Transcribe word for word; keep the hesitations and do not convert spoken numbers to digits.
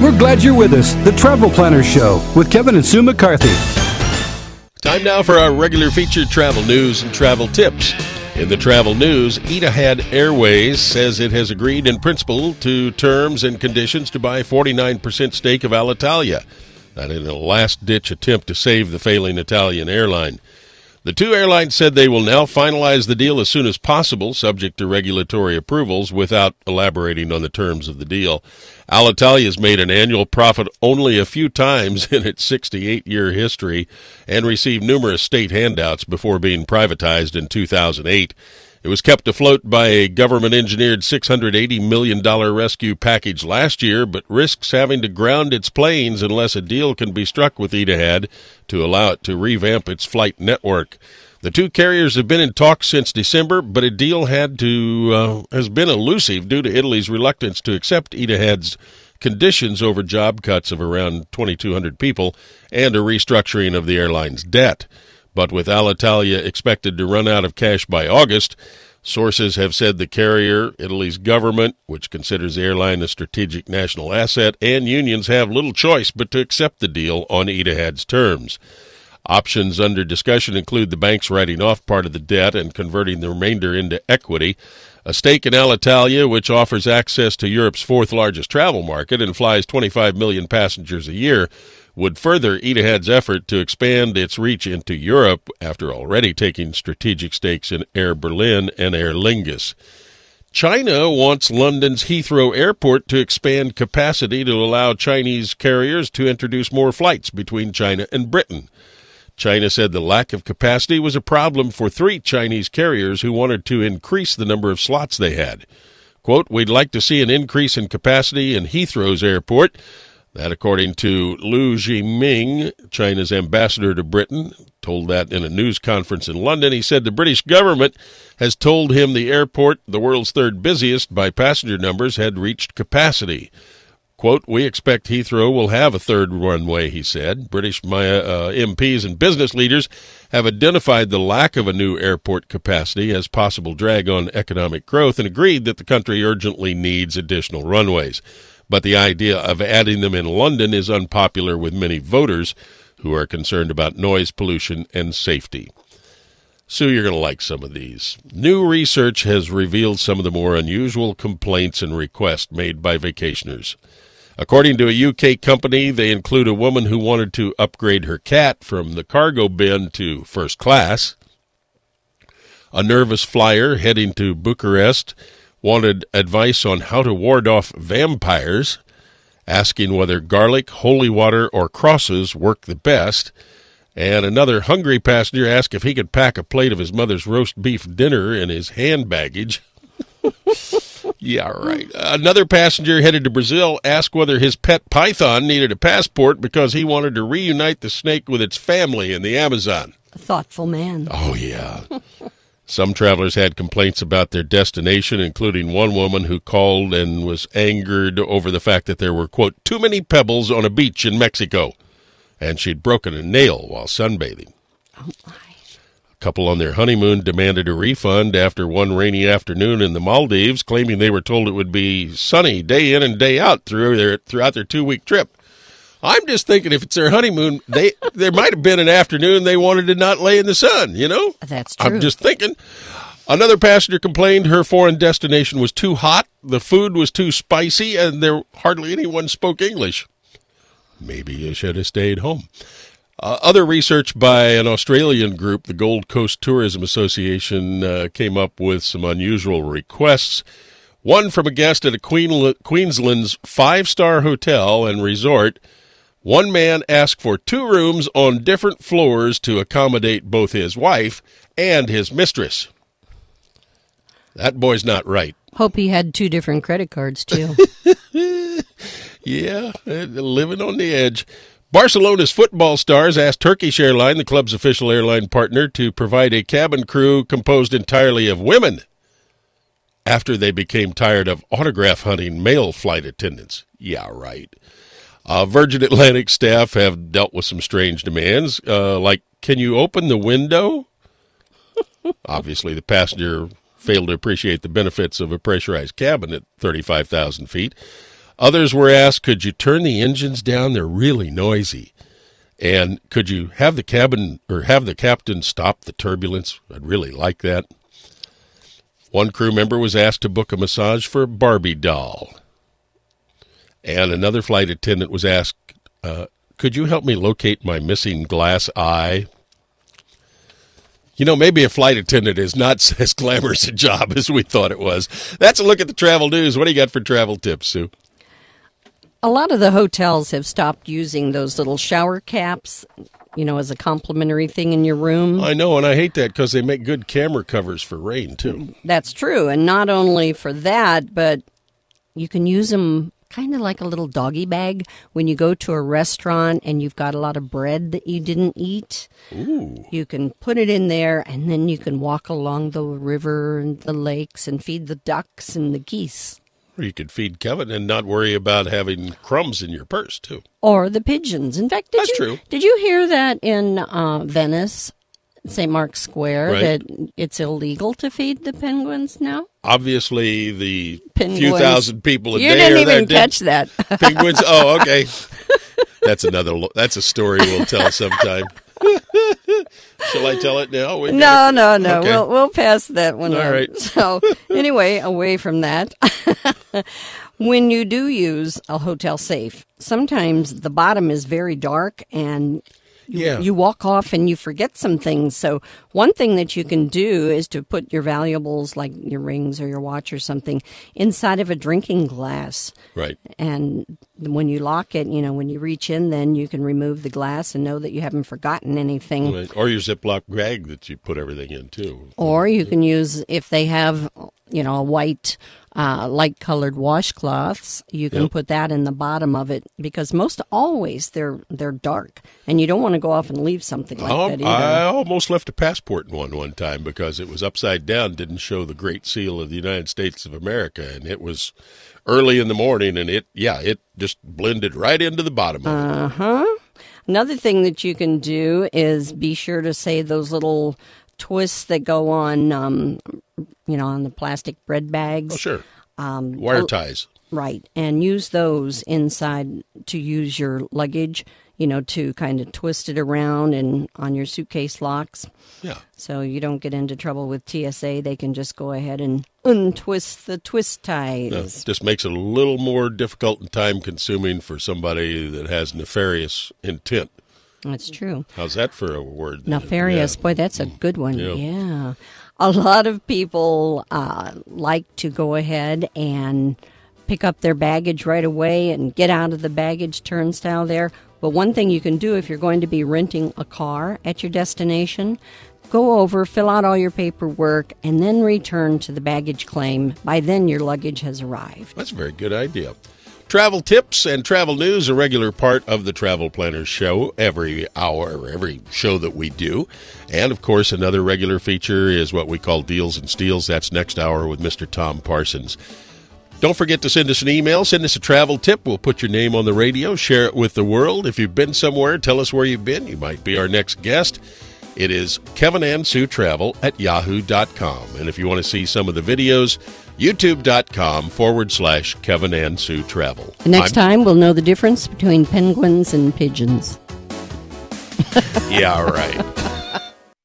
We're glad you're with us. The Travel Planner Show with Kevin and Sue McCarthy. Time now for our regular featured travel news and travel tips. In the travel news, Etihad Airways says it has agreed in principle to terms and conditions to buy forty-nine percent stake of Alitalia. That in a last-ditch attempt to save the failing Italian airline. The two airlines said they will now finalize the deal as soon as possible, subject to regulatory approvals, without elaborating on the terms of the deal. Alitalia has made an annual profit only a few times in its sixty-eight-year history and received numerous state handouts before being privatized in two thousand eight. It was kept afloat by a government-engineered six hundred eighty million dollars rescue package last year, but risks having to ground its planes unless a deal can be struck with Etihad to allow it to revamp its flight network. The two carriers have been in talks since December, but a deal had to uh, has been elusive due to Italy's reluctance to accept Etihad's conditions over job cuts of around twenty-two hundred people and a restructuring of the airline's debt. But with Alitalia expected to run out of cash by August, sources have said the carrier, Italy's government, which considers the airline a strategic national asset, and unions have little choice but to accept the deal on Etihad's terms. Options under discussion include the banks writing off part of the debt and converting the remainder into equity, a stake in Alitalia, which offers access to Europe's fourth-largest travel market and flies twenty-five million passengers a year, would further Etihad's effort to expand its reach into Europe after already taking strategic stakes in Air Berlin and Aer Lingus. China wants London's Heathrow Airport to expand capacity to allow Chinese carriers to introduce more flights between China and Britain. China said the lack of capacity was a problem for three Chinese carriers who wanted to increase the number of slots they had. Quote, "We'd like to see an increase in capacity in Heathrow's airport." That, according to Liu Jiming, China's ambassador to Britain, told that in a news conference in London. He said the British government has told him the airport, the world's third busiest by passenger numbers, had reached capacity. Quote, "We expect Heathrow will have a third runway," he said. British uh, M Ps and business leaders have identified the lack of a new airport capacity as possible drag on economic growth and agreed that the country urgently needs additional runways. But the idea of adding them in London is unpopular with many voters who are concerned about noise pollution and safety. Sue, you're going to like some of these. New research has revealed some of the more unusual complaints and requests made by vacationers. According to a U K company, they include a woman who wanted to upgrade her cat from the cargo bin to first class. A nervous flyer heading to Bucharest wanted advice on how to ward off vampires, asking whether garlic, holy water, or crosses work the best. And another hungry passenger asked if he could pack a plate of his mother's roast beef dinner in his hand baggage. Yeah, right. Another passenger headed to Brazil asked whether his pet python needed a passport because he wanted to reunite the snake with its family in the Amazon. A thoughtful man. Oh, yeah. Some travelers had complaints about their destination, including one woman who called and was angered over the fact that there were, quote, too many pebbles on a beach in Mexico, and she'd broken a nail while sunbathing. Oh, my. A couple on their honeymoon demanded a refund after one rainy afternoon in the Maldives, claiming they were told it would be sunny day in and day out through their, throughout their two-week trip. I'm just thinking if it's their honeymoon, they there might have been an afternoon they wanted to not lay in the sun, you know? That's true. I'm just thinking. Another passenger complained her foreign destination was too hot, the food was too spicy, and there hardly anyone spoke English. Maybe you should have stayed home. Uh, other research by an Australian group, the Gold Coast Tourism Association, uh, came up with some unusual requests. One from a guest at a Queen, Queensland's five-star hotel and resort. One man asked for two rooms on different floors to accommodate both his wife and his mistress. That boy's not right. Hope he had two different credit cards, too. Yeah, living on the edge. Barcelona's football stars asked Turkish Airlines, the club's official airline partner, to provide a cabin crew composed entirely of women after they became tired of autograph hunting male flight attendants. Yeah, right. Uh, Virgin Atlantic staff have dealt with some strange demands, uh, like, can you open the window? Obviously, the passenger failed to appreciate the benefits of a pressurized cabin at thirty-five thousand feet. Others were asked, could you turn the engines down? They're really noisy. And could you have the cabin or have the captain stop the turbulence? I'd really like that. One crew member was asked to book a massage for a Barbie doll. And another flight attendant was asked, uh, could you help me locate my missing glass eye? You know, maybe a flight attendant is not as glamorous a job as we thought it was. That's a look at the travel news. What do you got for travel tips, Sue? A lot of the hotels have stopped using those little shower caps, you know, as a complimentary thing in your room. I know, and I hate that because they make good camera covers for rain, too. That's true. And not only for that, but you can use them kind of like a little doggy bag when you go to a restaurant and you've got a lot of bread that you didn't eat. Ooh. You can put it in there, and then you can walk along the river and the lakes and feed the ducks and the geese. Or you could feed Kevin and not worry about having crumbs in your purse, too. Or the pigeons. In fact, did That's you, true. Did you hear that in uh, Venice, Saint Mark's Square, Right. that it's illegal to feed the penguins now? Obviously, the Penguins. few thousand people a You day didn't are even there. catch that. Penguins? Oh, okay. That's another. lo- That's a story we'll tell sometime. Shall I tell it now? We No, gotta- no, no. Okay. We'll we'll pass that one All on. right. So anyway, away from that. When you do use a hotel safe, sometimes the bottom is very dark and you, Yeah. you walk off and you forget some things. So one thing that you can do is to put your valuables, like your rings or your watch or something, inside of a drinking glass. Right. And when you lock it, you know, when you reach in, then you can remove the glass and know that you haven't forgotten anything. Right. Or your Ziploc bag that you put everything in, too. Or you can use, if they have, you know, a white, uh, light-colored washcloths, you can Yep. put that in the bottom of it, because most always they're they're dark, and you don't want to go off and leave something like Oh, that either. I almost left a passport in one one time because it was upside down, didn't show the Great Seal of the United States of America, and it was early in the morning, and it, yeah, it just blended right into the bottom of it. Uh-huh. Another thing that you can do is be sure to say those little twists that go on, um, you know, on the plastic bread bags. Oh, sure. Um, Wire oh, ties. Right, and use those inside to use your luggage, you know, to kind of twist it around and on your suitcase locks. Yeah. So you don't get into trouble with T S A. They can just go ahead and untwist the twist ties. No, it just makes it a little more difficult and time consuming for somebody that has nefarious intent. That's true. How's that for a word? Nefarious. Yeah. Boy, that's a good one. Yeah. Yeah. A lot of people uh, like to go ahead and pick up their baggage right away and get out of the baggage turnstile there. But one thing you can do if you're going to be renting a car at your destination, go over, fill out all your paperwork, and then return to the baggage claim. By then, your luggage has arrived. That's a very good idea. Travel tips and travel news, a regular part of the Travel Planners show every hour, every show that we do. And, of course, another regular feature is what we call Deals and Steals. That's next hour with Mister Tom Parsons. Don't forget to send us an email. Send us a travel tip. We'll put your name on the radio. Share it with the world. If you've been somewhere, tell us where you've been. You might be our next guest. It is Kevin and Sue Travel at yahoo dot com. And if you want to see some of the videos, youtube.com forward slash Kevin and Sue Travel. Next I'm- time, we'll know the difference between penguins and pigeons. Yeah, right.